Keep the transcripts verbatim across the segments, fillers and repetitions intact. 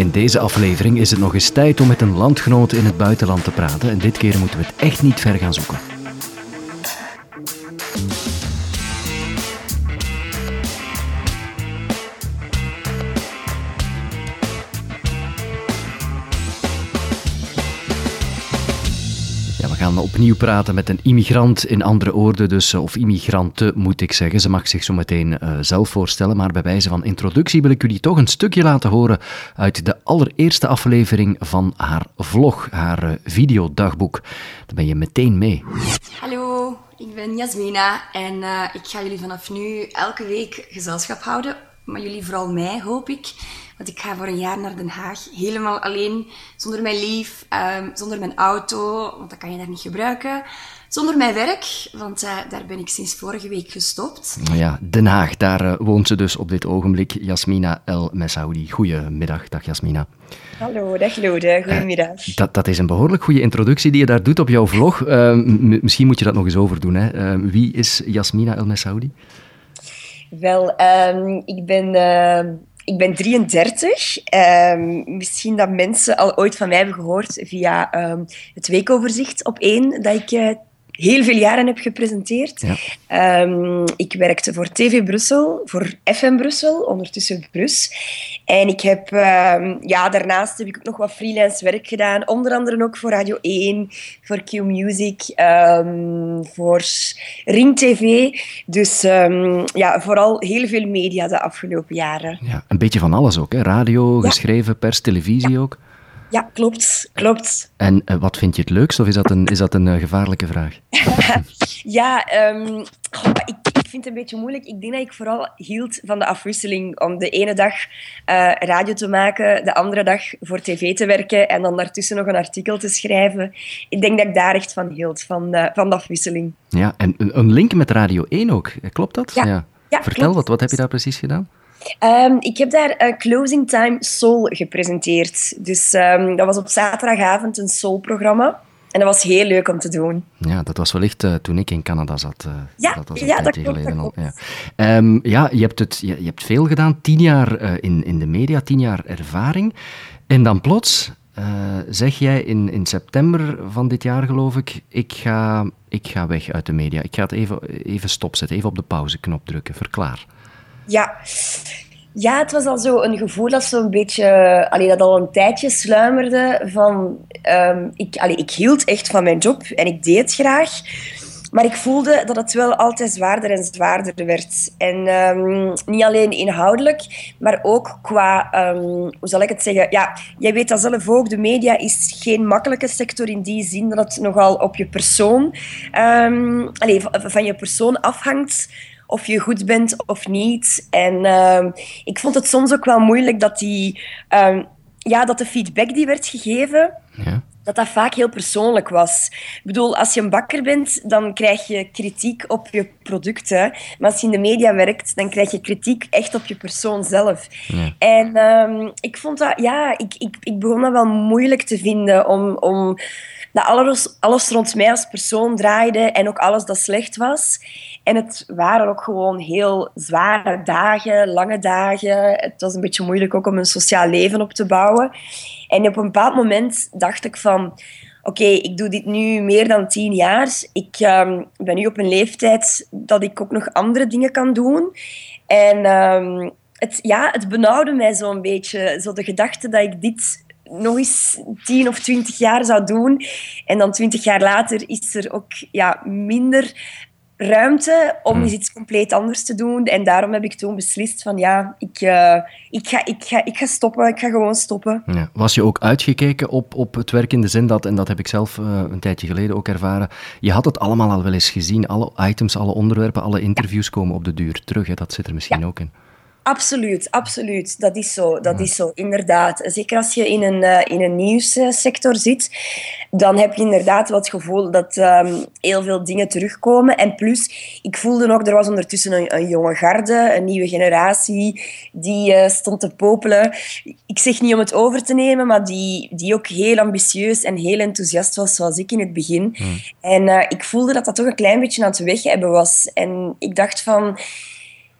In deze aflevering is het nog eens tijd om met een landgenoot in het buitenland te praten. En dit keer moeten we het echt niet ver gaan zoeken. We gaan opnieuw praten met een immigrant, in andere woorden dus, of immigranten moet ik zeggen. Ze mag zich zo meteen uh, zelf voorstellen, maar bij wijze van introductie wil ik jullie toch een stukje laten horen uit de allereerste aflevering van haar vlog, haar uh, videodagboek. Daar ben je meteen mee. Hallo, ik ben Jasmina en uh, ik ga jullie vanaf nu elke week gezelschap houden. Maar jullie vooral mij, hoop ik. Want ik ga voor een jaar naar Den Haag. Helemaal alleen. Zonder mijn lief. Um, zonder mijn auto. Want dat kan je daar niet gebruiken. Zonder mijn werk. Want uh, daar ben ik sinds vorige week gestopt. Ja, Den Haag. Daar uh, woont ze dus op dit ogenblik. Jasmina El Messaoudi. Goedemiddag. Dag Jasmina. Hallo, dag Lode. Goedemiddag. Uh, dat, dat is een behoorlijk goede introductie die je daar doet op jouw vlog. Uh, m- misschien moet je dat nog eens overdoen. Hè. Uh, wie is Jasmina El Messaoudi? Wel, um, ik ben... Uh... Ik ben drieëndertig. Um, misschien dat mensen al ooit van mij hebben gehoord via um, het weekoverzicht op één, dat ik uh, heel veel jaren heb gepresenteerd. Ja. Um, ik werkte voor T V Brussel, voor F M Brussel, ondertussen Brus. En ik heb, um, ja, daarnaast heb ik ook nog wat freelance werk gedaan. Onder andere ook voor Radio één, voor Q Music, um, voor Ring T V. Dus um, ja, vooral heel veel media de afgelopen jaren. Ja, een beetje van alles ook, hè? Radio, ja. Geschreven, pers, televisie ja. ook. Ja, klopt. klopt. En uh, wat vind je het leukst, of is dat een, is dat een uh, gevaarlijke vraag? ja, um, oh, ik, ik vind het een beetje moeilijk. Ik denk dat ik vooral hield van de afwisseling om de ene dag uh, radio te maken, de andere dag voor tv te werken en dan daartussen nog een artikel te schrijven. Ik denk dat ik daar echt van hield, van, uh, van de afwisseling. Ja, en een link met Radio één ook, klopt dat? Ja. ja. ja Vertel, klopt. Wat, wat heb je daar precies gedaan? Um, ik heb daar uh, Closing Time Soul gepresenteerd. Dus um, dat was op zaterdagavond een soul-programma. En dat was heel leuk om te doen. Ja, dat was wellicht uh, toen ik in Canada zat. Uh, ja, dat was een ja, tijdje dat klopt, geleden dat al. Ja, um, ja je, hebt het, je, je hebt veel gedaan. Tien jaar uh, in, in de media, tien jaar ervaring. En dan plots uh, zeg jij in, in september van dit jaar, geloof ik, ik ga, ik ga weg uit de media. Ik ga het even, even stopzetten, even op de pauzeknop drukken. Verklaar. Ja. ja, het was al zo een gevoel dat zo'n beetje, allee, dat al een tijdje sluimerde van, um, ik, allee, ik hield echt van mijn job en ik deed het graag, maar ik voelde dat het wel altijd zwaarder en zwaarder werd. En um, niet alleen inhoudelijk, maar ook qua, um, hoe zal ik het zeggen, ja, jij weet dat zelf ook, de media is geen makkelijke sector in die zin dat het nogal op je persoon, um, allee, van je persoon afhangt, of je goed bent of niet. En uh, ik vond het soms ook wel moeilijk dat, die, uh, ja, dat de feedback die werd gegeven, ja. dat dat vaak heel persoonlijk was. Ik bedoel, als je een bakker bent, dan krijg je kritiek op je producten. Maar als je in de media werkt, dan krijg je kritiek echt op je persoon zelf. Ja. En uh, ik vond dat, ja, ik, ik, ik begon dat wel moeilijk te vinden om... om dat alles, alles rond mij als persoon draaide en ook alles dat slecht was. En het waren ook gewoon heel zware dagen, lange dagen. Het was een beetje moeilijk ook om een sociaal leven op te bouwen. En op een bepaald moment dacht ik van... Oké, okay, ik doe dit nu meer dan tien jaar. Ik um, ben nu op een leeftijd dat ik ook nog andere dingen kan doen. En um, het, ja, het benauwde mij zo'n beetje. Zo de gedachte dat ik dit... nog eens tien of twintig jaar zou doen. En dan twintig jaar later is er ook ja, minder ruimte om eens iets compleet anders te doen. En daarom heb ik toen beslist van ja, ik, uh, ik, ga, ik, ga, ik ga stoppen. Ik ga gewoon stoppen. Ja. Was je ook uitgekeken op, op het werk in de zin dat, en dat heb ik zelf uh, een tijdje geleden ook ervaren, je had het allemaal al wel eens gezien. Alle items, alle onderwerpen, alle interviews ja. komen op de duur terug. Hè? Dat zit er misschien ja. ook in. Absoluut, absoluut. Dat is zo, dat is zo, inderdaad. Zeker als je in een, uh, in een nieuwssector zit, dan heb je inderdaad wel het gevoel dat um, heel veel dingen terugkomen. En plus, ik voelde ook, er was ondertussen een, een jonge garde, een nieuwe generatie, die uh, stond te popelen. Ik zeg niet om het over te nemen, maar die, die ook heel ambitieus en heel enthousiast was, zoals ik in het begin. Mm. En uh, ik voelde dat dat toch een klein beetje aan het weghebben was. En ik dacht van...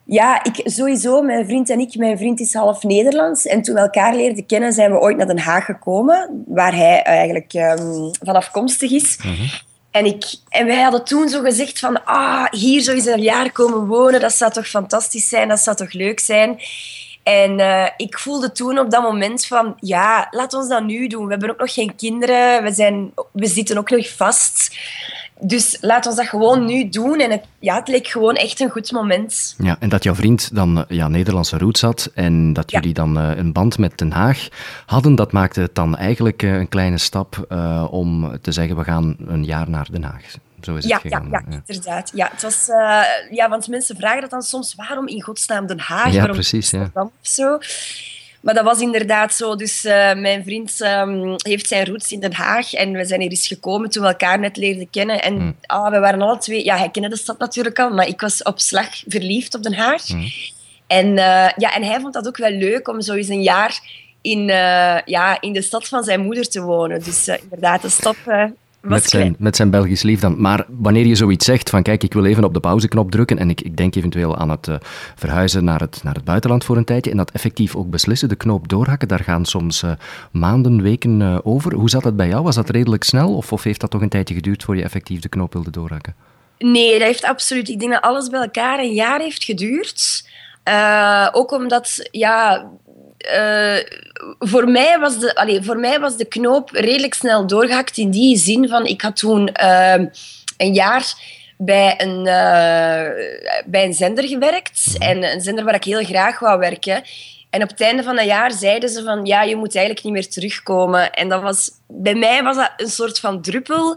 Ja, ik, sowieso, mijn vriend en ik. Mijn vriend is half Nederlands. En toen we elkaar leerden kennen, zijn we ooit naar Den Haag gekomen. Waar hij eigenlijk um, van afkomstig is. Mm-hmm. En, ik, en wij hadden toen zo gezegd van... Ah, hier zou je een jaar komen wonen. Dat zou toch fantastisch zijn? Dat zou toch leuk zijn? En uh, ik voelde toen op dat moment van... Ja, laat ons dat nu doen. We hebben ook nog geen kinderen. We, zijn, we zitten ook nog vast... Dus laat ons dat gewoon nu doen. En het, ja, het leek gewoon echt een goed moment. Ja, en dat jouw vriend dan ja, Nederlandse roots had en dat jullie ja. dan uh, een band met Den Haag hadden, dat maakte het dan eigenlijk uh, een kleine stap uh, om te zeggen, we gaan een jaar naar Den Haag. Zo is het ja, gegaan. Ja, ja, inderdaad. Ja, het was, uh, ja, want mensen vragen dat dan soms, waarom in godsnaam Den Haag? Ja, waarom precies. Ja. Of zo? Maar dat was inderdaad zo. Dus uh, mijn vriend um, heeft zijn roots in Den Haag. En we zijn hier eens gekomen toen we elkaar net leerden kennen. En mm. oh, we waren alle twee... Ja, hij kende de stad natuurlijk al, maar ik was op slag verliefd op Den Haag. Mm. En, uh, ja, en hij vond dat ook wel leuk om zo eens een jaar in, uh, ja, in de stad van zijn moeder te wonen. Dus uh, inderdaad, de stap... Uh, Met zijn, met zijn Belgisch lief dan. Maar wanneer je zoiets zegt van kijk, ik wil even op de pauzeknop drukken en ik, ik denk eventueel aan het uh, verhuizen naar het, naar het buitenland voor een tijdje en dat effectief ook beslissen, de knoop doorhakken, daar gaan soms uh, maanden, weken uh, over. Hoe zat dat bij jou? Was dat redelijk snel of, of heeft dat toch een tijdje geduurd voor je effectief de knoop wilde doorhakken? Nee, dat heeft absoluut... Ik denk dat alles bij elkaar een jaar heeft geduurd. Uh, ook omdat, ja... Uh, voor, mij was de, allez, voor mij was de knoop redelijk snel doorgehakt in die zin van... Ik had toen uh, een jaar bij een, uh, bij een zender gewerkt. En een zender waar ik heel graag wou werken. En op het einde van dat jaar zeiden ze van... Ja, je moet eigenlijk niet meer terugkomen. En dat was, bij mij was dat een soort van druppel...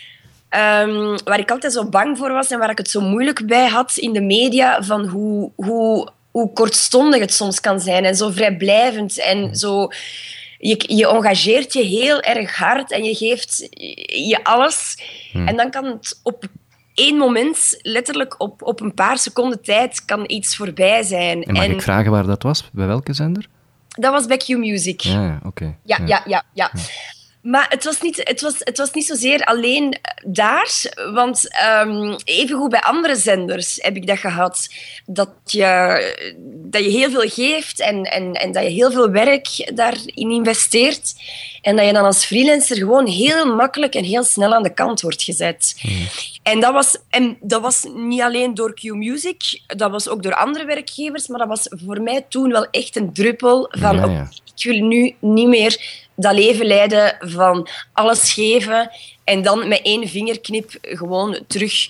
Um, waar ik altijd zo bang voor was en waar ik het zo moeilijk bij had in de media. Van hoe... hoe hoe kortstondig het soms kan zijn en zo vrijblijvend en zo... Je, je engageert je heel erg hard en je geeft je alles. Hmm. En dan kan het op één moment, letterlijk op, op een paar seconden tijd, kan iets voorbij zijn. En mag en, ik vragen waar dat was? Bij welke zender? Dat was bij Q Music. Ja, ja oké. Okay. Ja, ja, ja, ja, ja. ja. Maar het was, niet, het, was, het was niet zozeer alleen daar, want um, evengoed bij andere zenders heb ik dat gehad. Dat je, dat je heel veel geeft en, en, en dat je heel veel werk daarin investeert. En dat je dan als freelancer gewoon heel makkelijk en heel snel aan de kant wordt gezet. Mm. En, dat was, en dat was niet alleen door Q Music, dat was ook door andere werkgevers, maar dat was voor mij toen wel echt een druppel van... Ja, ja. Okay, ik wil nu niet meer dat leven leiden van alles geven en dan met één vingerknip gewoon terug,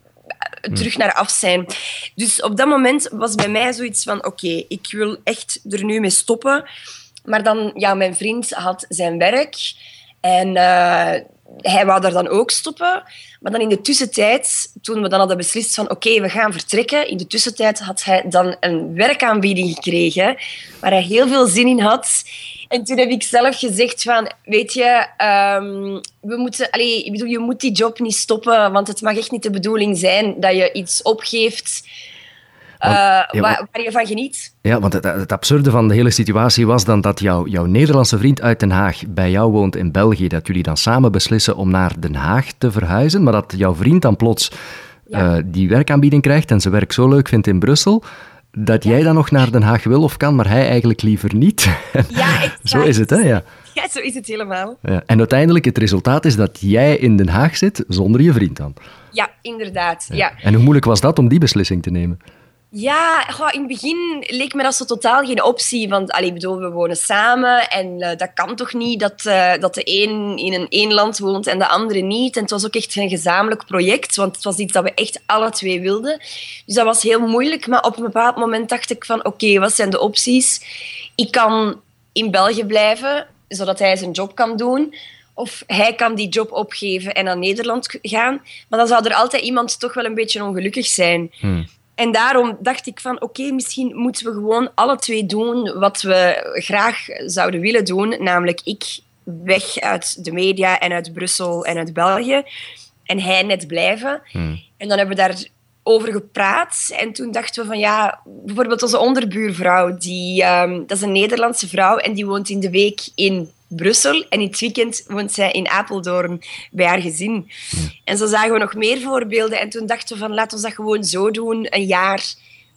hmm. terug naar af zijn. Dus op dat moment was bij mij zoiets van oké, okay, ik wil echt er nu mee stoppen. Maar dan, ja, mijn vriend had zijn werk en uh, hij wou daar dan ook stoppen. Maar dan in de tussentijd, toen we dan hadden beslist van oké, okay, we gaan vertrekken. In de tussentijd had hij dan een werkaanbieding gekregen waar hij heel veel zin in had. En toen heb ik zelf gezegd van, weet je, um, we moeten, allez, ik bedoel, je moet die job niet stoppen, want het mag echt niet de bedoeling zijn dat je iets opgeeft uh, ja, waar, waar je van geniet. Ja, want het, het absurde van de hele situatie was dan dat jouw, jouw Nederlandse vriend uit Den Haag bij jou woont in België, dat jullie dan samen beslissen om naar Den Haag te verhuizen, maar dat jouw vriend dan plots ja. uh, die werkaanbieding krijgt en zijn werk zo leuk vindt in Brussel... Dat jij dan nog naar Den Haag wil of kan, maar hij eigenlijk liever niet. Ja, exact. Zo is het, hè? Ja. Ja, zo is het helemaal. Ja. En uiteindelijk, het resultaat is dat jij in Den Haag zit zonder je vriend dan. Ja, inderdaad. Ja. Ja. En hoe moeilijk was dat om die beslissing te nemen? Ja, goh, in het begin leek me dat zo totaal geen optie. Want allee, bedoel, we wonen samen en uh, dat kan toch niet dat, uh, dat de een in een één land woont en de andere niet. En het was ook echt een gezamenlijk project, want het was iets dat we echt alle twee wilden. Dus dat was heel moeilijk, maar op een bepaald moment dacht ik van oké, okay, wat zijn de opties? Ik kan in België blijven, zodat hij zijn job kan doen. Of hij kan die job opgeven en naar Nederland gaan. Maar dan zou er altijd iemand toch wel een beetje ongelukkig zijn. Hmm. En daarom dacht ik van, oké, okay, misschien moeten we gewoon alle twee doen wat we graag zouden willen doen. Namelijk ik weg uit de media en uit Brussel en uit België. En hij net blijven. Hmm. En dan hebben we daarover gepraat. En toen dachten we van, ja, bijvoorbeeld onze onderbuurvrouw, die, um, dat is een Nederlandse vrouw en die woont in de week in Brussel. En in het weekend woont zij in Apeldoorn bij haar gezin. Ja. En zo zagen we nog meer voorbeelden. En toen dachten we van, laten we dat gewoon zo doen. Een jaar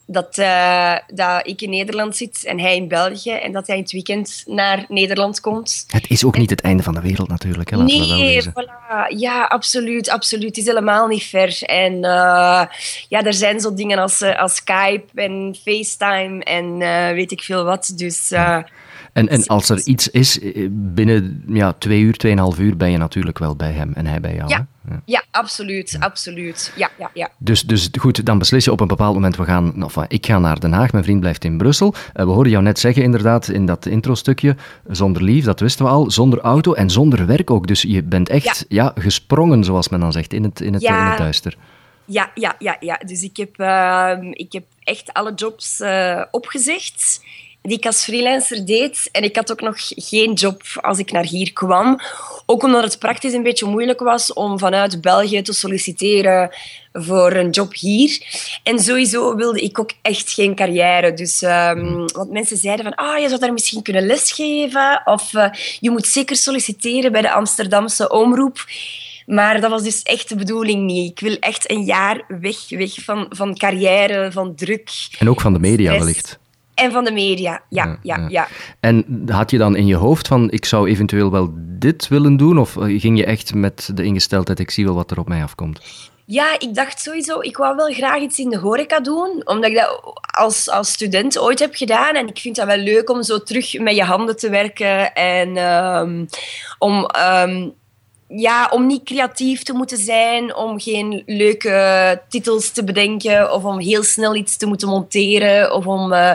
dat, uh, dat ik in Nederland zit en hij in België en dat hij in het weekend naar Nederland komt. Het is ook en... niet het einde van de wereld natuurlijk, hè? Laten nee, we wel wezen. Voilà. Ja, absoluut, absoluut. Het is helemaal niet ver. En uh, ja, er zijn zo dingen als, uh, als Skype en FaceTime en uh, weet ik veel wat. Dus... Uh, En, en als er iets is, binnen ja, twee uur, tweeënhalf uur ben je natuurlijk wel bij hem en hij bij jou. Ja, hè? Ja. ja absoluut, ja. absoluut. Ja, ja, ja. Dus, dus goed, dan beslis je op een bepaald moment, we gaan, of, ik ga naar Den Haag, mijn vriend blijft in Brussel. Uh, we hoorden jou net zeggen inderdaad in dat intro-stukje, zonder lief, dat wisten we al, zonder auto en zonder werk ook. Dus je bent echt ja. Ja, gesprongen, zoals men dan zegt, in het, in het, ja. in het duister. Ja, ja, ja, ja. Dus ik heb, uh, ik heb echt alle jobs uh, opgezegd die ik als freelancer deed. En ik had ook nog geen job als ik naar hier kwam. Ook omdat het praktisch een beetje moeilijk was om vanuit België te solliciteren voor een job hier. En sowieso wilde ik ook echt geen carrière. Dus, um, want mensen zeiden van, ah, je zou daar misschien kunnen lesgeven. Of uh, je moet zeker solliciteren bij de Amsterdamse Omroep. Maar dat was dus echt de bedoeling niet. Ik wil echt een jaar weg, weg van, van carrière, van druk. En ook van de media stress. wellicht. En van de media, ja, ja, ja, ja. En had je dan in je hoofd van, ik zou eventueel wel dit willen doen? Of ging je echt met de ingesteldheid, ik zie wel wat er op mij afkomt? Ja, ik dacht sowieso, ik wou wel graag iets in de horeca doen, omdat ik dat als, als student ooit heb gedaan. En ik vind dat wel leuk om zo terug met je handen te werken en um, om... Um, Ja, om niet creatief te moeten zijn, om geen leuke titels te bedenken of om heel snel iets te moeten monteren of om uh,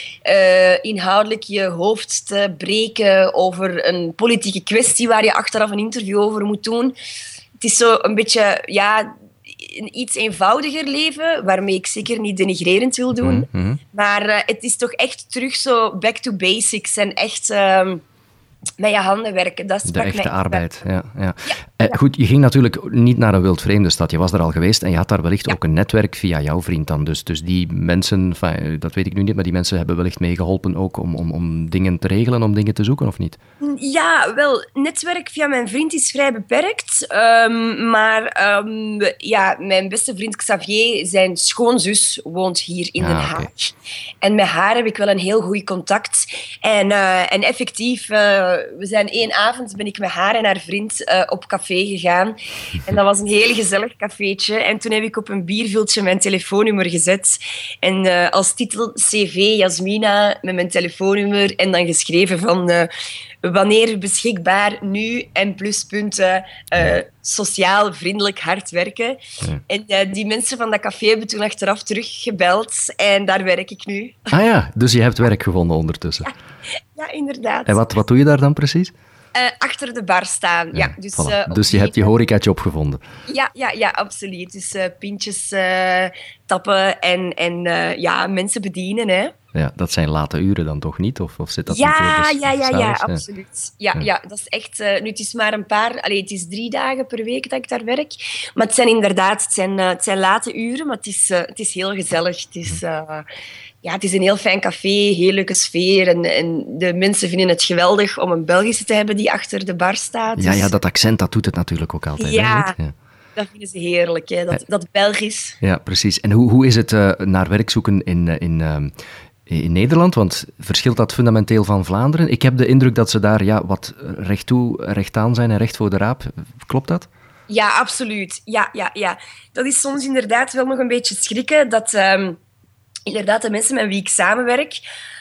uh, inhoudelijk je hoofd te breken over een politieke kwestie waar je achteraf een interview over moet doen. Het is zo een beetje, ja, een iets eenvoudiger leven, waarmee ik zeker niet denigrerend wil doen. Mm-hmm. Maar uh, het is toch echt terug zo back to basics en echt... Uh, met je handen werken, dat de echte arbeid, ja. ja. ja, eh, ja. Goed, je ging natuurlijk niet naar een wildvreemde stad. Je was er al geweest en je had daar wellicht ja. ook een netwerk via jouw vriend dan. Dus, dus die mensen, enfin, dat weet ik nu niet, maar die mensen hebben wellicht meegeholpen ook om, om, om dingen te regelen, om dingen te zoeken, of niet? Ja, wel, netwerk via mijn vriend is vrij beperkt. Um, maar um, ja, mijn beste vriend Xavier, zijn schoonzus, woont hier in ah, Den Haag. Okay. En met haar heb ik wel een heel goed contact. En, uh, en effectief... Uh, we zijn één avond, ben ik met haar en haar vriend uh, op café gegaan. En dat was een heel gezellig cafeetje. En toen heb ik op een bierviltje mijn telefoonnummer gezet. En uh, als titel C V Jasmina met mijn telefoonnummer. En dan geschreven van uh, wanneer beschikbaar, nu en pluspunten, uh, sociaal, vriendelijk, hard werken. Ja. En uh, die mensen van dat café hebben toen achteraf teruggebeld. En daar werk ik nu. Ah ja, dus je hebt werk gevonden ondertussen. Ja. Ja, inderdaad. En wat, wat doe je daar dan precies? Uh, achter de bar staan, ja. ja dus, voilà. uh, dus je hebt je horecajob gevonden? Ja, ja, ja, absoluut. Dus uh, pintjes uh, tappen en, en uh, ja, mensen bedienen, hè. Ja, dat zijn late uren dan toch niet? Of, of zit dat ja, niet ja, ja, ja, absoluut. Ja, ja. ja, dat is echt... Uh, nu, het is maar een paar... Allee, het is drie dagen per week dat ik daar werk. Maar het zijn inderdaad... Het zijn, uh, het zijn late uren, maar het is, uh, het is heel gezellig. Het is... Uh, Ja, het is een heel fijn café, heel leuke sfeer. En, en de mensen vinden het geweldig om een Belgische te hebben die achter de bar staat. Dus... Ja, ja, dat accent, dat doet het natuurlijk ook altijd. Ja, hè, ja. dat vinden ze heerlijk, hè? Dat, dat Belgisch. Ja, precies. En hoe, hoe is het uh, naar werk zoeken in, in, uh, in Nederland? Want verschilt dat fundamenteel van Vlaanderen? Ik heb de indruk dat ze daar ja, wat recht toe, recht aan zijn en recht voor de raap. Klopt dat? Ja, absoluut. Ja, ja, ja. Dat is soms inderdaad wel nog een beetje schrikken dat... Um, Inderdaad, de mensen met wie ik samenwerk,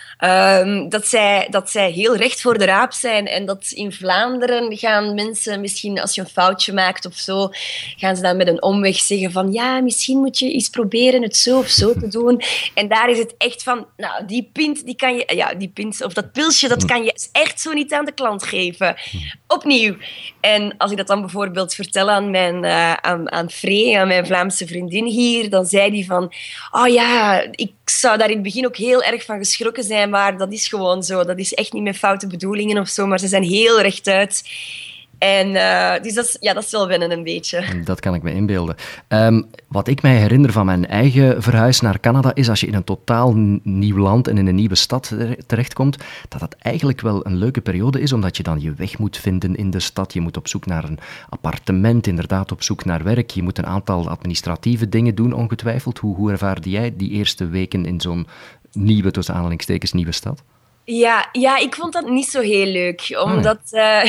um, dat, zij, dat zij heel recht voor de raap zijn. En dat in Vlaanderen gaan mensen misschien, als je een foutje maakt of zo, gaan ze dan met een omweg zeggen van ja, misschien moet je eens proberen het zo of zo te doen. En daar is het echt van, nou, die pint, die kan je, ja, die pint of dat pilsje, dat kan je echt zo niet aan de klant geven. Opnieuw. En als ik dat dan bijvoorbeeld vertel aan mijn, uh, aan, aan Free, aan mijn Vlaamse vriendin hier, dan zei die van, oh ja, ik zou daar in het begin ook heel erg van geschrokken zijn, maar dat is gewoon zo. Dat is echt niet met foute bedoelingen of zo, maar ze zijn heel rechtuit. En uh, dus dat is, ja, dat is wel wennen een beetje. Dat kan ik me inbeelden. Um, wat ik mij herinner van mijn eigen verhuis naar Canada is als je in een totaal nieuw land en in een nieuwe stad terechtkomt, dat dat eigenlijk wel een leuke periode is, omdat je dan je weg moet vinden in de stad. Je moet op zoek naar een appartement, inderdaad op zoek naar werk. Je moet een aantal administratieve dingen doen, ongetwijfeld. Hoe, hoe ervaarde jij die eerste weken in zo'n nieuwe, tussen aanhalingstekens, nieuwe stad? Ja, ja, ik vond dat niet zo heel leuk. Omdat, uh,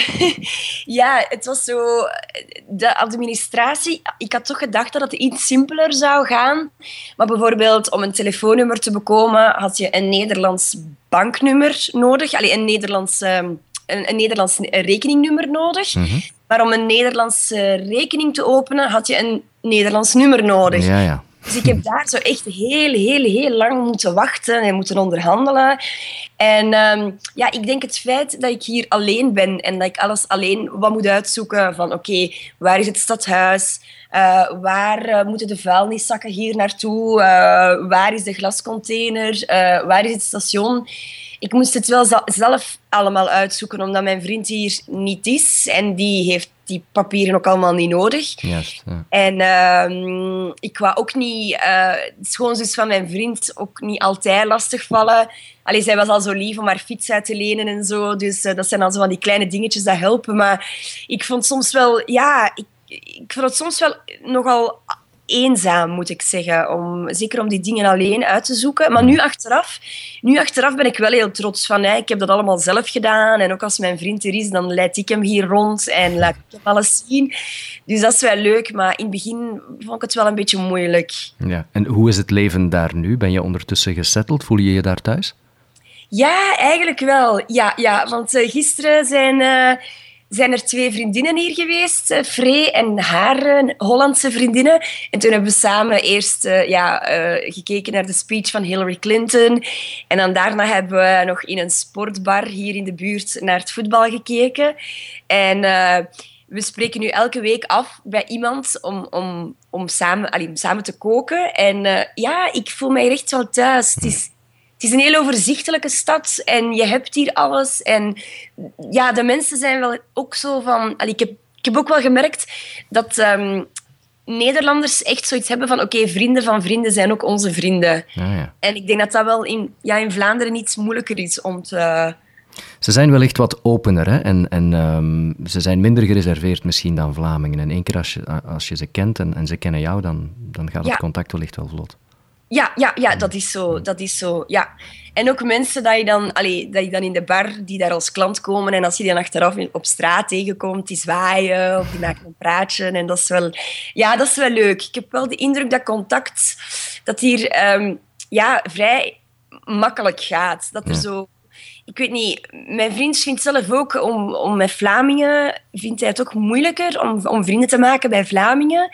ja, het was zo... De administratie... Ik had toch gedacht dat het iets simpeler zou gaan. Maar bijvoorbeeld, om een telefoonnummer te bekomen, had je een Nederlands banknummer nodig. Allee, een Nederlands, um, een, een Nederlands rekeningnummer nodig. Mm-hmm. Maar om een Nederlandse rekening te openen, had je een Nederlands nummer nodig. Ja, ja. Dus ik heb daar zo echt heel, heel, heel lang moeten wachten en moeten onderhandelen. En um, ja, ik denk het feit dat ik hier alleen ben en dat ik alles alleen wat moet uitzoeken van oké, okay, waar is het stadhuis? Uh, waar uh, moeten de vuilniszakken hier naartoe? Uh, waar is de glascontainer? Uh, waar is het station? Ik moest het wel zelf allemaal uitzoeken, omdat mijn vriend hier niet is. En die heeft die papieren ook allemaal niet nodig. Juist, ja. En uh, ik wou ook niet... Uh, de schoonzus van mijn vriend ook niet altijd lastigvallen. Allee, zij was al zo lief om haar fiets uit te lenen en zo. Dus uh, dat zijn al zo van die kleine dingetjes dat helpen. Maar ik vond soms wel... Ja, ik, ik vond het soms wel nogal... eenzaam, moet ik zeggen. Om, zeker om die dingen alleen uit te zoeken. Maar nu achteraf, nu achteraf ben ik wel heel trots van. Hè. Ik heb dat allemaal zelf gedaan. En ook als mijn vriend er is, dan leid ik hem hier rond en laat ik hem alles zien. Dus dat is wel leuk. Maar in het begin vond ik het wel een beetje moeilijk. Ja. En hoe is het leven daar nu? Ben je ondertussen gesetteld? Voel je je daar thuis? Ja, eigenlijk wel. Ja, ja, want uh, gisteren zijn... Uh, zijn er twee vriendinnen hier geweest, Free en haar uh, Hollandse vriendinnen. En toen hebben we samen eerst uh, ja, uh, gekeken naar de speech van Hillary Clinton. En dan daarna hebben we nog in een sportbar hier in de buurt naar het voetbal gekeken. En uh, we spreken nu elke week af bij iemand om, om, om, samen, allee, om samen te koken. En uh, ja, ik voel mij echt wel thuis. Het is, Het is een heel overzichtelijke stad en je hebt hier alles. En ja, de mensen zijn wel ook zo van... Allee, ik, heb, ik heb ook wel gemerkt dat um, Nederlanders echt zoiets hebben van... Oké, okay, vrienden van vrienden zijn ook onze vrienden. Ah, ja. En ik denk dat dat wel in, ja, in Vlaanderen iets moeilijker is om te... Ze zijn wellicht wat opener, hè? En, en um, ze zijn minder gereserveerd misschien dan Vlamingen. En één keer als je, als je ze kent en, en ze kennen jou, dan, dan gaat het ja. contact wellicht wel vlot. Ja, ja, ja, dat is zo. Dat is zo, ja. En ook mensen dat je, dan, allee, dat je dan in de bar, die daar als klant komen, en als je die dan achteraf op straat tegenkomt, die zwaaien of die maken een praatje. En dat is wel, ja, dat is wel leuk. Ik heb wel de indruk dat contact, dat hier um, ja, vrij makkelijk gaat. Dat er ja. zo... Ik weet niet, mijn vriend vindt zelf ook, om, om met Vlamingen, vindt hij het ook moeilijker om, om vrienden te maken bij Vlamingen.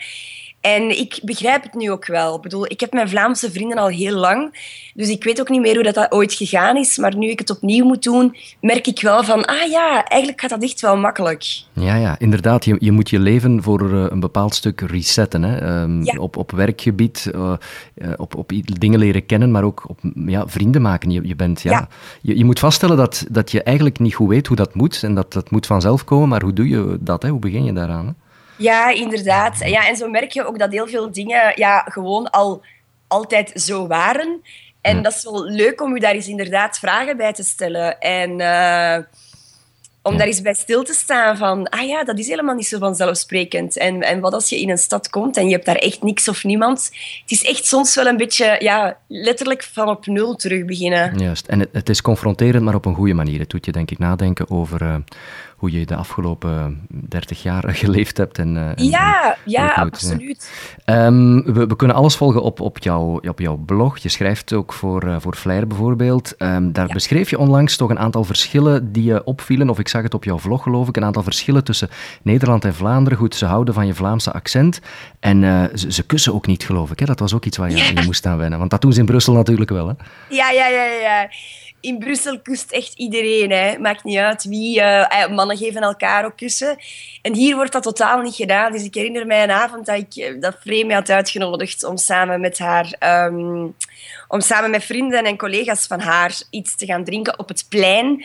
En ik begrijp het nu ook wel. Ik bedoel, ik heb mijn Vlaamse vrienden al heel lang. Dus ik weet ook niet meer hoe dat, dat ooit gegaan is. Maar nu ik het opnieuw moet doen, merk ik wel van... Ah ja, eigenlijk gaat dat echt wel makkelijk. Ja, ja, inderdaad. Je, je moet je leven voor uh, een bepaald stuk resetten. Hè? Um, ja. op, op werkgebied, uh, uh, op, op dingen leren kennen, maar ook op ja, vrienden maken. Je, je, bent, ja, ja. Je, je moet vaststellen dat, dat je eigenlijk niet goed weet hoe dat moet. En dat dat moet vanzelf komen. Maar hoe doe je dat? Hè? Hoe begin je daaraan? Hè? Ja, inderdaad. Ja, en zo merk je ook dat heel veel dingen ja, gewoon al altijd zo waren. En ja. dat is wel leuk om je daar eens inderdaad vragen bij te stellen. En uh, om ja. daar eens bij stil te staan van... Ah ja, dat is helemaal niet zo vanzelfsprekend. En, en wat als je in een stad komt en je hebt daar echt niks of niemand. Het is echt soms wel een beetje, ja, letterlijk van op nul terug beginnen. Juist. En het, het is confronterend, maar op een goede manier. Het doet je denk ik nadenken over... Uh, hoe je de afgelopen dertig jaar geleefd hebt. En, uh, en, ja, en ja, absoluut. Um, we, we kunnen alles volgen op, op, jouw, op jouw blog. Je schrijft ook voor, uh, voor Flair bijvoorbeeld. Um, daar ja. beschreef je onlangs toch een aantal verschillen die je opvielen, of ik zag het op jouw vlog geloof ik, een aantal verschillen tussen Nederland en Vlaanderen. Goed, ze houden van je Vlaamse accent. En uh, ze, ze kussen ook niet, geloof ik. Hè? Dat was ook iets waar je, ja. je moest aan wennen. Want dat doen ze in Brussel natuurlijk wel. Hè? Ja, ja, ja, ja. In Brussel kust echt iedereen. Hè. Maakt niet uit wie. Uh, mannen geven elkaar ook kussen. En hier wordt dat totaal niet gedaan. Dus ik herinner mij een avond dat ik dat Free me had uitgenodigd om samen met haar... Um, om samen met vrienden en collega's van haar iets te gaan drinken op het plein.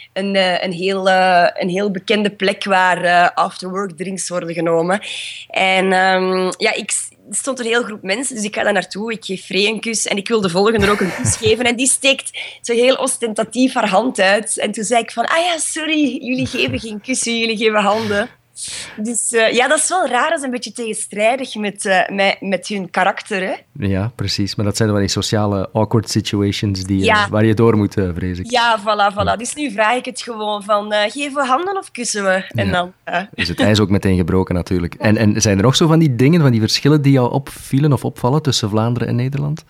een, uh, een, heel, uh, een heel bekende plek waar uh, afterwork drinks worden genomen. En um, ja, ik stond een hele groep mensen, dus ik ga daar naartoe. Ik geef Free een kus en ik wil de volgende ook een kus geven. En die steekt zo heel ostentatief haar hand uit. En toen zei ik van, ah ja, sorry, jullie geven geen kussen, jullie geven handen. Dus uh, ja, dat is wel raar. Dat is een beetje tegenstrijdig met, uh, met, met hun karakter. Hè? Ja, precies. Maar dat zijn wel die sociale awkward situations die, ja. uh, waar je door moet, uh, vrees ik. Ja, voilà, voilà. Dus nu vraag ik het gewoon van, uh, geven we handen of kussen we? En ja. dan... Uh. Is het ijs ook meteen gebroken natuurlijk. En, en zijn er nog zo van die dingen, van die verschillen die jou opvielen of opvallen tussen Vlaanderen en Nederland?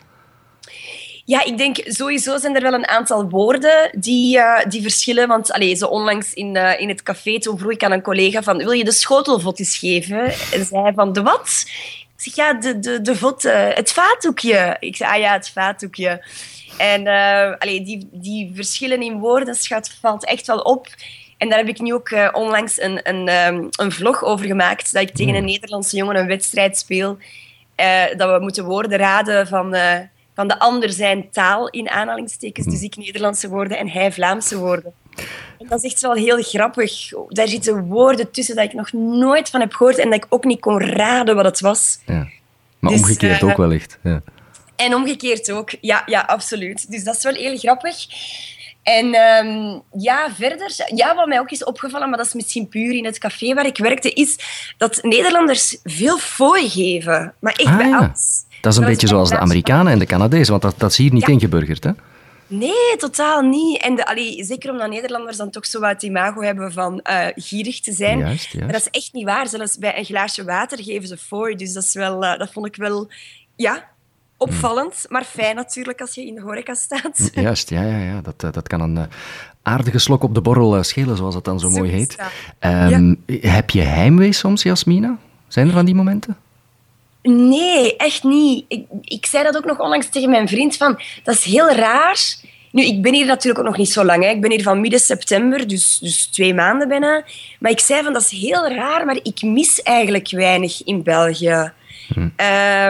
Ja, ik denk sowieso zijn er wel een aantal woorden die, uh, die verschillen. Want allee, zo onlangs in, uh, in het café, toen vroeg ik aan een collega van, wil je de schotelvot eens geven? En zei van, de wat? Ik zeg, ja, de, de, de vot, uh, het vaatdoekje. Ik zei, ah ja, het vaatdoekje. En uh, allee, die, die verschillen in woordenschat valt echt wel op. En daar heb ik nu ook uh, onlangs een, een, um, een vlog over gemaakt, dat ik tegen een Nederlandse jongen een wedstrijd speel. Uh, dat we moeten woorden raden van... Uh, van de ander zijn taal, in aanhalingstekens. Dus ik Nederlandse woorden en hij Vlaamse woorden. En dat is echt wel heel grappig. Daar zitten woorden tussen dat ik nog nooit van heb gehoord en dat ik ook niet kon raden wat het was. Ja. Maar dus, omgekeerd uh, ook wellicht. Ja. En omgekeerd ook. Ja, ja, absoluut. Dus dat is wel heel grappig. En um, ja, verder... Ja, wat mij ook is opgevallen, maar dat is misschien puur in het café waar ik werkte, is dat Nederlanders veel fooi geven. Maar echt ah, bij ja. alles. Dat is een beetje zoals de Amerikanen en de Canadezen, want dat, dat is hier niet ja. ingeburgerd, hè? Nee, totaal niet. En de, allee, zeker omdat Nederlanders dan toch zo wat imago hebben van uh, gierig te zijn. Juist, juist. Maar dat is echt niet waar. Zelfs bij een glaasje water geven ze fooi. Dus dat, is wel, uh, dat vond ik wel ja, opvallend. Hmm. Maar fijn natuurlijk als je in de horeca staat. Juist, ja, ja, ja. Dat, dat kan een uh, aardige slok op de borrel uh, schelen, zoals het dan zo, zo mooi heet. Um, ja. Heb je heimwee soms, Jasmina? Zijn er van die momenten? Nee, echt niet. Ik, ik zei dat ook nog onlangs tegen mijn vriend, van, dat is heel raar. Nu, ik ben hier natuurlijk ook nog niet zo lang. Hè. Ik ben hier van midden september, dus, dus twee maanden bijna. Maar ik zei van, dat is heel raar, maar ik mis eigenlijk weinig in België. Hm. Um,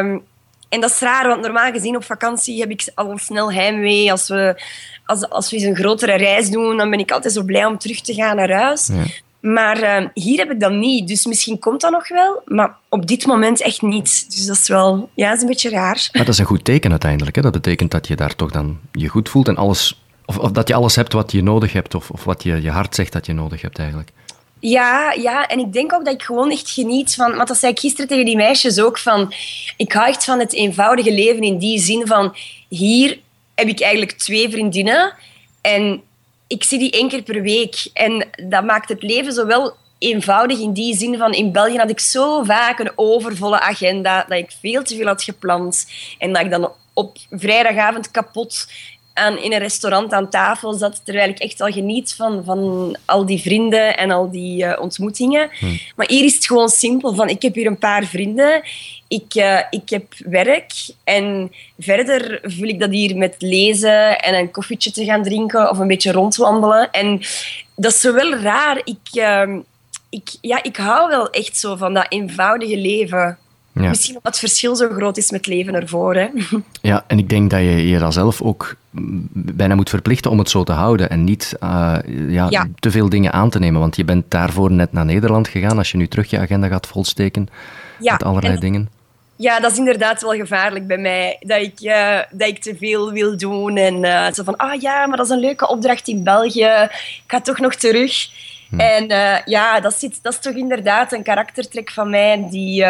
en dat is raar, want normaal gezien op vakantie heb ik al snel heimwee. Als we, als, als we eens een grotere reis doen, dan ben ik altijd zo blij om terug te gaan naar huis. Ja. Maar uh, hier heb ik dat niet. Dus misschien komt dat nog wel, maar op dit moment echt niet. Dus dat is wel... Ja, dat is een beetje raar. Maar dat is een goed teken uiteindelijk. Hè? Dat betekent dat je daar toch dan je goed voelt en alles... Of, of dat je alles hebt wat je nodig hebt, of, of wat je, je hart zegt dat je nodig hebt eigenlijk. Ja, ja, en ik denk ook dat ik gewoon echt geniet van... Want dat zei ik gisteren tegen die meisjes ook, van... Ik hou echt van het eenvoudige leven in die zin van... Hier heb ik eigenlijk twee vriendinnen en... Ik zie die één keer per week. En dat maakt het leven zo wel eenvoudig in die zin van... In België had ik zo vaak een overvolle agenda, dat ik veel te veel had gepland. En dat ik dan op vrijdagavond kapot aan, in een restaurant aan tafel zat, terwijl ik echt al geniet van, van al die vrienden en al die uh, ontmoetingen. Hmm. Maar hier is het gewoon simpel. Van, ik heb hier een paar vrienden... Ik, uh, ik heb werk en verder vul ik dat hier met lezen en een koffietje te gaan drinken of een beetje rondwandelen. En dat is zo wel raar. Ik, uh, ik, ja, ik hou wel echt zo van dat eenvoudige leven. Ja. Misschien omdat het verschil zo groot is met leven ervoor. Hè. Ja, en ik denk dat je je dan zelf ook bijna moet verplichten om het zo te houden en niet uh, ja, ja. te veel dingen aan te nemen. Want je bent daarvoor net naar Nederland gegaan. Als je nu terug je agenda gaat volsteken ja, met allerlei en... dingen... Ja, dat is inderdaad wel gevaarlijk bij mij. Dat ik, uh, dat ik te veel wil doen. En uh, zo van, ah oh ja, maar dat is een leuke opdracht in België. Ik ga toch nog terug. Hm. En uh, ja, dat, zit, dat is toch inderdaad een karaktertrek van mij die, uh,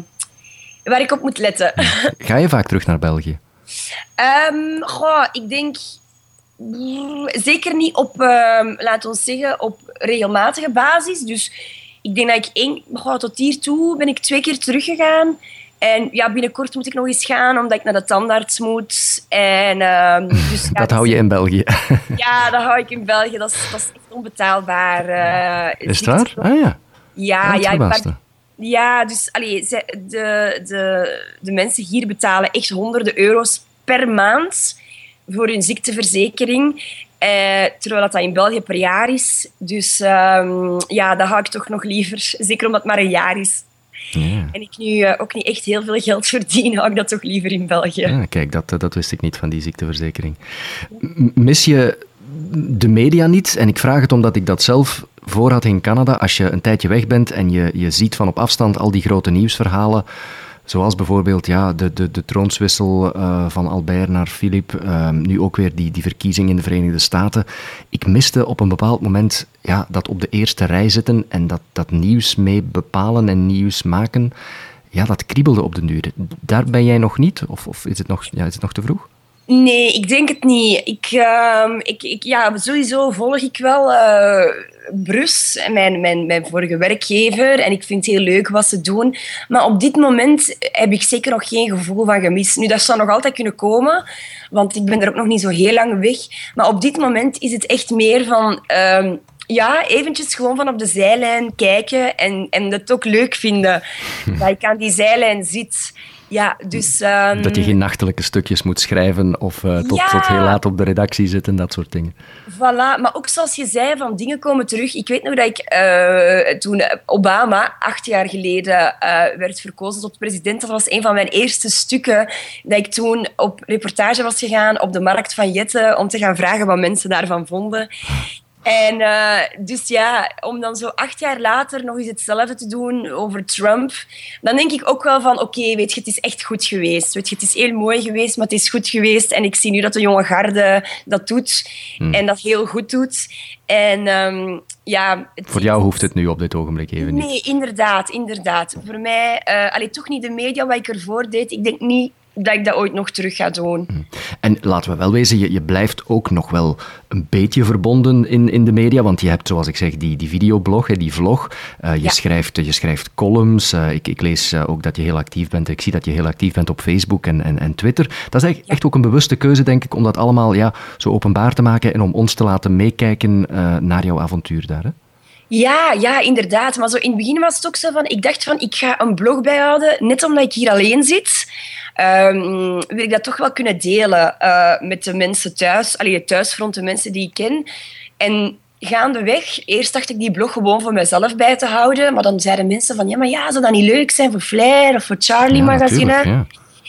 waar ik op moet letten. Ga je vaak terug naar België? Um, goh, ik denk... Zeker niet op, uh, laten we zeggen, op regelmatige basis. Dus ik denk dat ik één... Goh, tot hiertoe ben ik twee keer teruggegaan. En ja, binnenkort moet ik nog eens gaan, omdat ik naar de tandarts moet. En, uh, dus dat hou je in België? Ja, dat hou ik in België. Dat is, dat is echt onbetaalbaar. Uh, is het waar? Ah ja. Ja, ja, ja, maar, ja dus allee, ze, de, de, de mensen hier betalen echt honderden euro's per maand voor hun ziekteverzekering. Uh, terwijl dat, dat in België per jaar is. Dus um, ja, dat hou ik toch nog liever. Zeker omdat het maar een jaar is. Ja. En ik nu uh, ook niet echt heel veel geld verdien, hou ik dat toch liever in België. Ja, kijk, dat, dat wist ik niet van die ziekteverzekering. Ja. Mis je de media niet. En ik vraag het omdat ik dat zelf voor had in Canada. Als je een tijdje weg bent en je, je ziet van op afstand al die grote nieuwsverhalen, zoals bijvoorbeeld ja, de, de, de troonswissel uh, van Albert naar Philippe, uh, nu ook weer die, die verkiezing in de Verenigde Staten. Ik miste op een bepaald moment ja, dat op de eerste rij zitten en dat, dat nieuws mee bepalen en nieuws maken. Ja, dat kriebelde op de duur. Daar ben jij nog niet? Of, of is, het nog, ja, is het nog te vroeg? Nee, ik denk het niet. Ik, uh, ik, ik, ja, sowieso volg ik wel uh, Brus, mijn, mijn, mijn vorige werkgever. En ik vind het heel leuk wat ze doen. Maar op dit moment heb ik zeker nog geen gevoel van gemis. Nu, dat zou nog altijd kunnen komen, want ik ben er ook nog niet zo heel lang weg. Maar op dit moment is het echt meer van... Uh, Ja, eventjes gewoon van op de zijlijn kijken en, en het ook leuk vinden dat ik aan die zijlijn zit. Ja, dus, um... Dat je geen nachtelijke stukjes moet schrijven of uh, tot, ja. tot heel laat op de redactie zitten, dat soort dingen. Voilà, maar ook zoals je zei, van dingen komen terug. Ik weet nog dat ik uh, toen Obama, acht jaar geleden, uh, werd verkozen tot president. Dat was een van mijn eerste stukken dat ik toen op reportage was gegaan op de markt van Jette om te gaan vragen wat mensen daarvan vonden. En uh, dus ja, om dan zo acht jaar later nog eens hetzelfde te doen over Trump, dan denk ik ook wel van, oké, okay, weet je, het is echt goed geweest. Weet je, het is heel mooi geweest, maar het is goed geweest. En ik zie nu dat de jonge garde dat doet hmm. en dat heel goed doet. En um, ja... Het, Voor jou hoeft het nu op dit ogenblik even niet. Nee, inderdaad, inderdaad. Voor mij, uh, allee, toch niet de media wat ik ervoor deed. Ik denk niet dat ik dat ooit nog terug ga doen. En laten we wel wezen, je, je blijft ook nog wel een beetje verbonden in, in de media, want je hebt, zoals ik zeg, die, die videoblog, die vlog. Uh, je, ja. schrijft, je schrijft columns. Uh, ik, ik lees uh, ook dat je heel actief bent. Ik zie dat je heel actief bent op Facebook en, en, en Twitter. Dat is echt, ja. echt ook een bewuste keuze, denk ik, om dat allemaal ja, zo openbaar te maken en om ons te laten meekijken uh, naar jouw avontuur daar, hè? Ja, ja, inderdaad. Maar zo in het begin was het ook zo van... Ik dacht van, ik ga een blog bijhouden, net omdat ik hier alleen zit. Um, wil ik dat toch wel kunnen delen uh, met de mensen thuis. Allee, thuisfront, de mensen die ik ken. En gaandeweg, eerst dacht ik die blog gewoon voor mezelf bij te houden. Maar dan zeiden mensen van, ja, maar ja, zou dat niet leuk zijn voor Flair of voor Charlie ja, Magazine? Ja.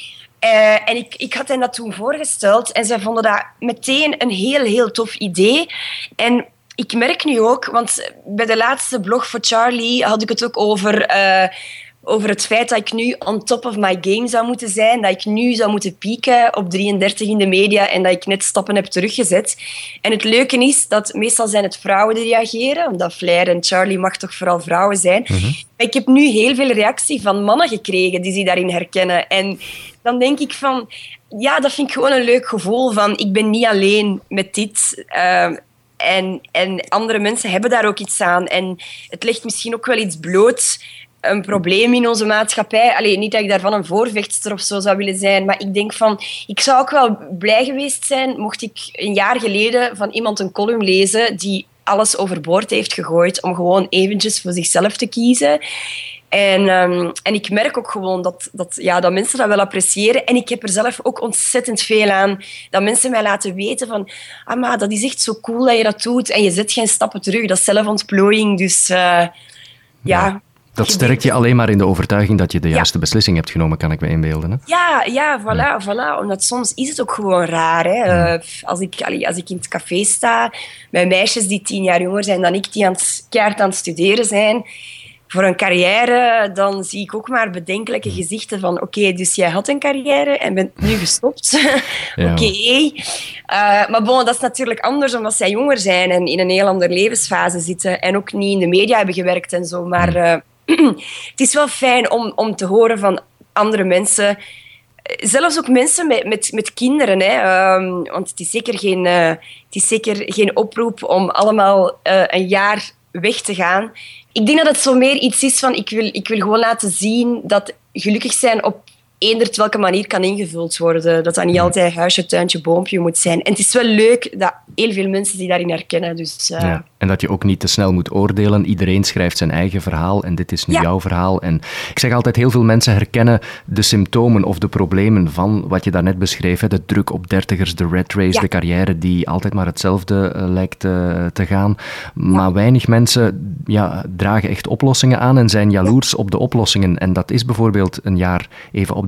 Uh, en ik, ik had hen dat toen voorgesteld. En zij vonden dat meteen een heel, heel tof idee. En... Ik merk nu ook, want bij de laatste blog voor Charlie had ik het ook over, uh, over het feit dat ik nu on top of my game zou moeten zijn, dat ik nu zou moeten pieken op drieëndertig in de media en dat ik net stappen heb teruggezet. En het leuke is dat meestal zijn het vrouwen die reageren, omdat Flair en Charlie mag toch vooral vrouwen zijn. Mm-hmm. Maar ik heb nu heel veel reactie van mannen gekregen die zich daarin herkennen. En dan denk ik van, ja, dat vind ik gewoon een leuk gevoel van, ik ben niet alleen met dit... Uh, En, en andere mensen hebben daar ook iets aan. En het legt misschien ook wel iets bloot, een probleem in onze maatschappij. Allee, niet dat ik daarvan een voorvechtster of zo zou willen zijn, maar ik denk van... Ik zou ook wel blij geweest zijn mocht ik een jaar geleden van iemand een column lezen die alles overboord heeft gegooid om gewoon eventjes voor zichzelf te kiezen. En, um, en ik merk ook gewoon dat, dat, ja, dat mensen dat wel appreciëren. En ik heb er zelf ook ontzettend veel aan. Dat mensen mij laten weten van... Ah, maar dat is echt zo cool dat je dat doet. En je zet geen stappen terug. Dat is zelfontplooiing. Dus uh, ja... ja. Dat sterkt je alleen maar in de overtuiging dat je de juiste ja. beslissing hebt genomen, kan ik me inbeelden. Hè? Ja, ja, voilà, ja. voilà. Omdat soms is het ook gewoon raar. Hè. Ja. Uh, als, ik, allee, als ik in het café sta, met meisjes die tien jaar jonger zijn dan ik, die aan het, keihard aan het studeren zijn... Voor een carrière, dan zie ik ook maar bedenkelijke gezichten van... Oké, okay, dus jij had een carrière en bent nu gestopt. Oké. Okay. Uh, maar bon, dat is natuurlijk anders omdat zij jonger zijn en in een heel andere levensfase zitten. En ook niet in de media hebben gewerkt en zo. Maar uh, het is wel fijn om, om te horen van andere mensen... Zelfs ook mensen met, met, met kinderen. Hè. Um, want het is, zeker geen, uh, het is zeker geen oproep om allemaal uh, een jaar weg te gaan... Ik denk dat het zo meer iets is van... Ik wil, ik wil gewoon laten zien dat gelukkig zijn op eender welke manier kan ingevuld worden. Dat dat niet altijd huisje, tuintje, boompje moet zijn. En het is wel leuk dat heel veel mensen zich daarin herkennen. Dus, uh... ja, en dat je ook niet te snel moet oordelen. Iedereen schrijft zijn eigen verhaal en dit is nu ja. jouw verhaal. En ik zeg altijd, heel veel mensen herkennen de symptomen of de problemen van wat je daarnet beschreef. Hè. De druk op dertigers, de rat race, ja. de carrière die altijd maar hetzelfde uh, lijkt uh, te gaan. Maar ja. weinig mensen ja, dragen echt oplossingen aan en zijn jaloers ja. op de oplossingen. En dat is bijvoorbeeld een jaar even op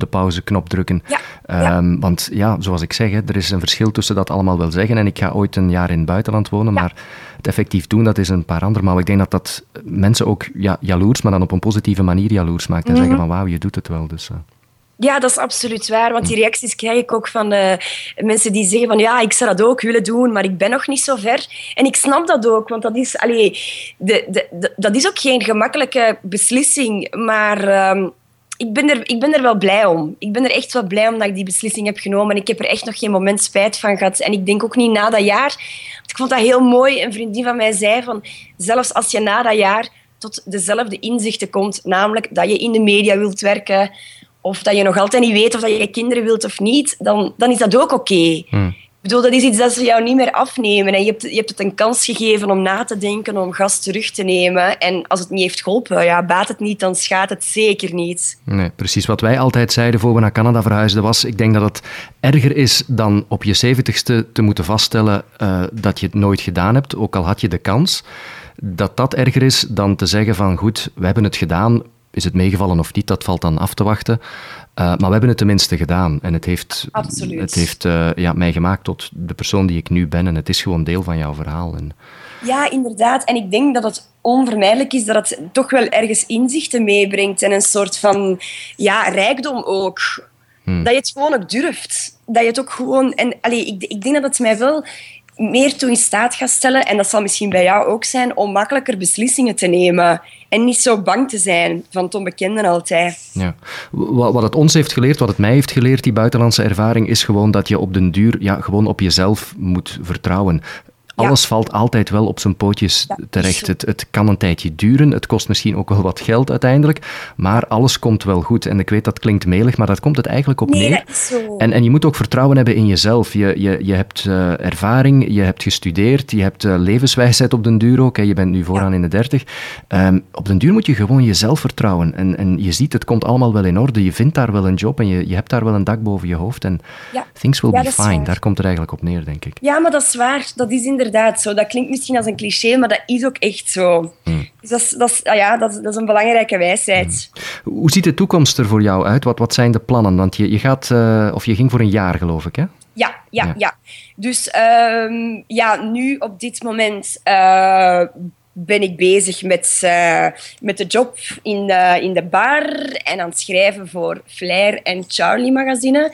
de pauzeknop drukken. Ja, ja. Um, want ja, zoals ik zeg, hè, er is een verschil tussen dat allemaal wel zeggen en ik ga ooit een jaar in het buitenland wonen, ja. maar het effectief doen, dat is een paar andere. Maar ik denk dat dat mensen ook ja, jaloers, maar dan op een positieve manier jaloers maakt en mm-hmm. zeggen van wauw, je doet het wel. Dus, uh. Ja, dat is absoluut waar, want die reacties krijg ik ook van uh, mensen die zeggen van ja, ik zou dat ook willen doen, maar ik ben nog niet zo ver. En ik snap dat ook, want dat is, allee, de, de, de, dat is ook geen gemakkelijke beslissing, maar um, ik, ben er, ik ben er wel blij om. Ik ben er echt wel blij om dat ik die beslissing heb genomen en ik heb er echt nog geen moment spijt van gehad. En ik denk ook niet na dat jaar, want ik vond dat heel mooi, een vriendin van mij zei van zelfs als je na dat jaar tot dezelfde inzichten komt, namelijk dat je in de media wilt werken, of dat je nog altijd niet weet of dat je kinderen wilt of niet, dan, dan is dat ook oké. Okay. Hmm. Ik bedoel, dat is iets dat ze jou niet meer afnemen. En je hebt, je hebt het een kans gegeven om na te denken, om gas terug te nemen. En als het niet heeft geholpen, ja, baat het niet, dan schaadt het zeker niet. Nee, precies wat wij altijd zeiden voor we naar Canada verhuisden was, ik denk dat het erger is dan op je zeventigste te moeten vaststellen uh, dat je het nooit gedaan hebt, ook al had je de kans. Dat dat erger is dan te zeggen van goed, we hebben het gedaan. Is het meegevallen of niet, dat valt dan af te wachten. Uh, maar we hebben het tenminste gedaan. En het heeft, het heeft uh, ja, mij gemaakt tot de persoon die ik nu ben. En het is gewoon deel van jouw verhaal. En... Ja, inderdaad. En ik denk dat het onvermijdelijk is dat het toch wel ergens inzichten meebrengt. En een soort van ja, rijkdom ook. Hmm. Dat je het gewoon ook durft. Dat je het ook gewoon... En, allee, ik, ik denk dat het mij wel meer toe in staat gaat stellen, en dat zal misschien bij jou ook zijn, om makkelijker beslissingen te nemen. En niet zo bang te zijn van het onbekende altijd. Ja. Wat het ons heeft geleerd, wat het mij heeft geleerd, die buitenlandse ervaring, is gewoon dat je op den duur ja, gewoon op jezelf moet vertrouwen. Alles ja. valt altijd wel op zijn pootjes ja, terecht. Het, het kan een tijdje duren, het kost misschien ook wel wat geld uiteindelijk, maar alles komt wel goed. En ik weet, dat klinkt melig, maar dat komt het eigenlijk op nee, neer. Dat is zo. En, en je moet ook vertrouwen hebben in jezelf. Je, je, je hebt uh, ervaring, je hebt gestudeerd, je hebt uh, levenswijsheid op den duur ook. Hè. Je bent nu vooraan ja. in de dertig. Um, op den duur moet je gewoon jezelf vertrouwen. En, en je ziet, het komt allemaal wel in orde. Je vindt daar wel een job en je, je hebt daar wel een dak boven je hoofd. En ja. things will ja, be fine. Daar komt het eigenlijk op neer, denk ik. Ja, maar dat is waar. Dat is inderdaad zo. Dat klinkt misschien als een cliché, maar dat is ook echt zo. Hmm. Dus dat is, dat, is, ja, dat, is, dat is een belangrijke wijsheid. Hmm. Hoe ziet de toekomst er voor jou uit? Wat, wat zijn de plannen? Want je, je, gaat, uh, of je ging voor een jaar, geloof ik, hè? Ja, ja, ja. ja. Dus um, ja, nu op dit moment uh, ben ik bezig met, uh, met de job in de, in de bar en aan het schrijven voor Flair en Charlie magazine.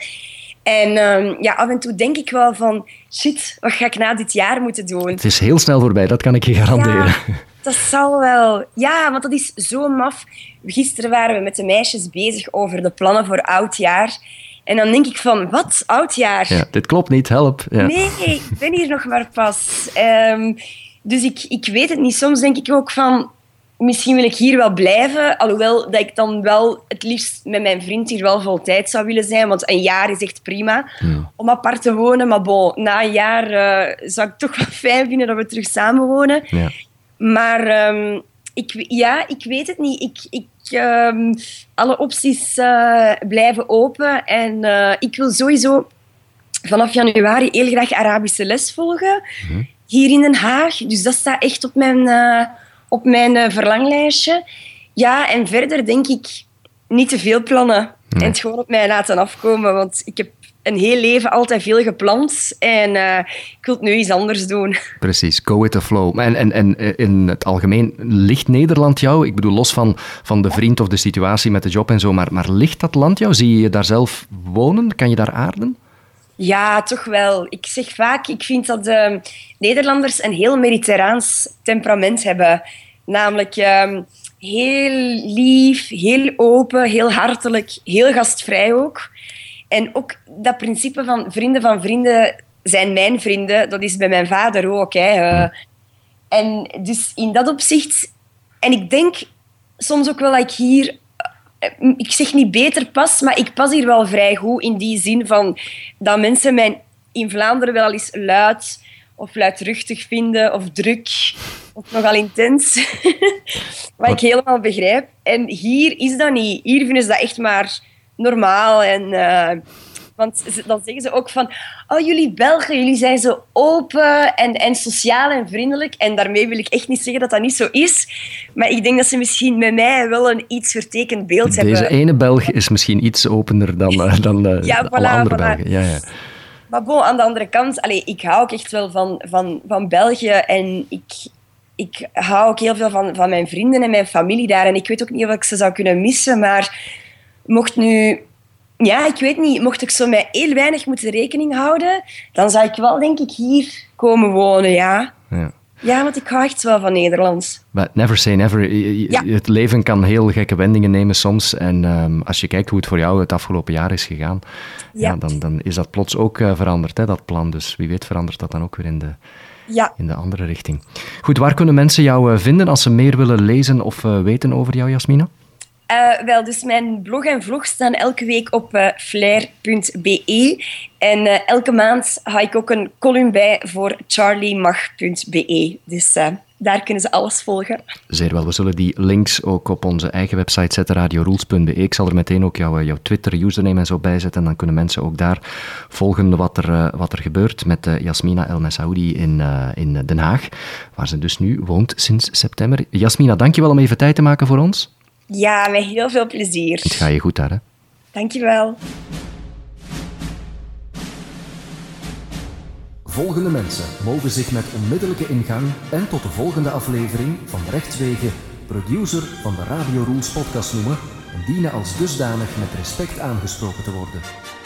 En um, ja, af en toe denk ik wel van, shit, wat ga ik na dit jaar moeten doen? Het is heel snel voorbij, dat kan ik je garanderen. Ja, dat zal wel. Ja, want dat is zo maf. Gisteren waren we met de meisjes bezig over de plannen voor oudjaar. En dan denk ik van, wat? Oudjaar? Ja, dit klopt niet, help. Ja. Nee, ik ben hier nog maar pas. Um, dus ik, ik weet het niet. Soms denk ik ook van, misschien wil ik hier wel blijven, alhoewel dat ik dan wel het liefst met mijn vriend hier wel vol tijd zou willen zijn, want een jaar is echt prima ja. om apart te wonen. Maar bon, na een jaar uh, zou ik toch wel fijn vinden dat we terug samen wonen. Ja. Maar um, ik, ja, ik weet het niet. Ik, ik, um, alle opties uh, blijven open en uh, ik wil sowieso vanaf januari heel graag Arabische les volgen, ja. hier in Den Haag. Dus dat staat echt op mijn... Uh, op mijn uh, verlanglijstje. Ja, en verder denk ik niet te veel plannen. Nee. En het gewoon op mij laten afkomen. Want ik heb een heel leven altijd veel gepland. En uh, ik wil het nu iets anders doen. Precies, go with the flow. En, en, en in het algemeen, ligt Nederland jou? Ik bedoel, los van, van de vriend of de situatie met de job en zo. Maar, maar ligt dat land jou? Zie je je daar zelf wonen? Kan je daar aarden? Ja, toch wel. Ik zeg vaak, ik vind dat de Nederlanders een heel mediterraans temperament hebben. Namelijk um, heel lief, heel open, heel hartelijk, heel gastvrij ook. En ook dat principe van vrienden van vrienden zijn mijn vrienden, dat is bij mijn vader ook. Hè. Uh, en dus in dat opzicht... En ik denk soms ook wel dat ik hier... Ik zeg niet beter pas, maar ik pas hier wel vrij goed in die zin van dat mensen mij in Vlaanderen wel eens luid of luidruchtig vinden of druk of nogal intens. Wat ik helemaal begrijp. En hier is dat niet. Hier vinden ze dat echt maar normaal en uh, Want ze, dan zeggen ze ook van... Oh, jullie Belgen, jullie zijn zo open en, en sociaal en vriendelijk. En daarmee wil ik echt niet zeggen dat dat niet zo is. Maar ik denk dat ze misschien met mij wel een iets vertekend beeld Deze hebben. Deze ene Belg is misschien iets opener dan, uh, dan uh, ja, alle voilà, andere voilà. Belgen. Ja, ja. Maar bon, aan de andere kant... Allee, ik hou ook echt wel van, van, van België. En ik, ik hou ook heel veel van, van mijn vrienden en mijn familie daar. En ik weet ook niet of ik ze zou kunnen missen. Maar mocht nu... Ja, ik weet niet. Mocht ik zo met heel weinig moeten rekening houden, dan zou ik wel, denk ik, hier komen wonen, ja. Ja. Ja, want ik hou echt wel van Nederlands. But never say never. Ja. Het leven kan heel gekke wendingen nemen soms. En um, als je kijkt hoe het voor jou het afgelopen jaar is gegaan, ja. Ja, dan, dan is dat plots ook uh, veranderd, hè, dat plan. Dus wie weet verandert dat dan ook weer in de, ja. in de andere richting. Goed, waar kunnen mensen jou uh, vinden als ze meer willen lezen of uh, weten over jou, Jasmina? Uh, wel, dus mijn blog en vlog staan elke week op uh, flair punt b e. En uh, elke maand ga ik ook een column bij voor charliemag punt b e. Dus uh, daar kunnen ze alles volgen. Zeer wel. We zullen die links ook op onze eigen website zetten, radio rules punt b e. Ik zal er meteen ook jouw, jouw Twitter-username en zo bij zetten. En dan kunnen mensen ook daar volgen wat er, uh, wat er gebeurt met uh, Jasmina El Messaoudi in, uh, in Den Haag, waar ze dus nu woont sinds september. Jasmina, dankjewel om even tijd te maken voor ons. Ja, met heel veel plezier. Het gaat je goed daar, hè? Dankjewel. Volgende mensen mogen zich met onmiddellijke ingang en tot de volgende aflevering van rechtswege producer van de Radio Rules podcast noemen en dienen als dusdanig met respect aangesproken te worden.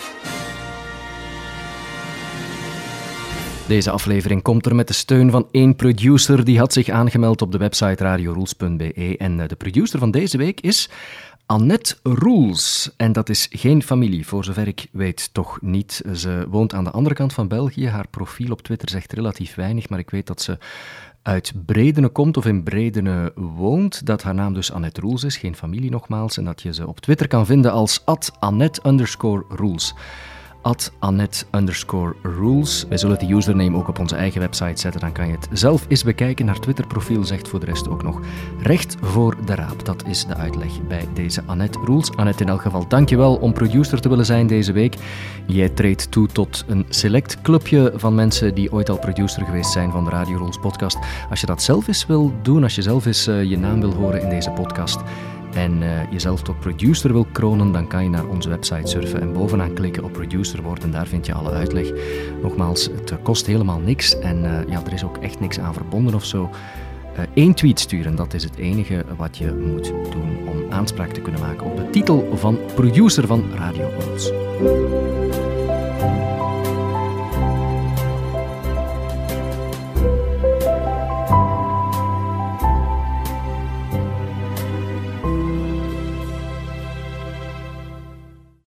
Deze aflevering komt er met de steun van één producer. Die had zich aangemeld op de website radio rules punt b e. En de producer van deze week is Annette Roels. En dat is geen familie, voor zover ik weet toch niet. Ze woont aan de andere kant van België. Haar profiel op Twitter zegt relatief weinig, maar ik weet dat ze uit Bredene komt of in Bredene woont. Dat haar naam dus Annette Roels is, geen familie nogmaals. En dat je ze op Twitter kan vinden als at Annette underscore Roels. at Annette underscore Rules. Wij zullen die username ook op onze eigen website zetten, dan kan je het zelf eens bekijken. Haar Twitterprofiel zegt voor de rest ook nog recht voor de raap. Dat is de uitleg bij deze Annette Rules. Annette, in elk geval dankjewel om producer te willen zijn deze week. Jij treedt toe tot een select clubje van mensen die ooit al producer geweest zijn van de Radio Rules podcast. Als je dat zelf eens wil doen, als je zelf eens uh, je naam wil horen in deze podcast en uh, jezelf tot producer wil kronen, dan kan je naar onze website surfen en bovenaan klikken op producer worden. Daar vind je alle uitleg. Nogmaals, het kost helemaal niks en uh, ja, er is ook echt niks aan verbonden of zo. Eén uh, tweet sturen, dat is het enige wat je moet doen om aanspraak te kunnen maken op de titel van producer van Radio Rules.